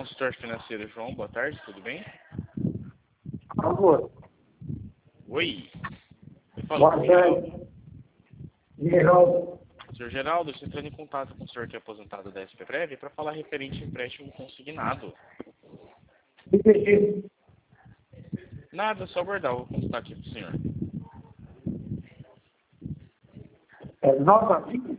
consultor financeiro João, boa tarde, tudo bem? Por favor. Oi. Boa tarde. Geraldo. Senhor Geraldo, estou entrando em contato com o senhor que é aposentado da SPBrev para falar referente ao empréstimo consignado. Entendi. Nada, só aguardar, vou consultar aqui para o senhor. É 95?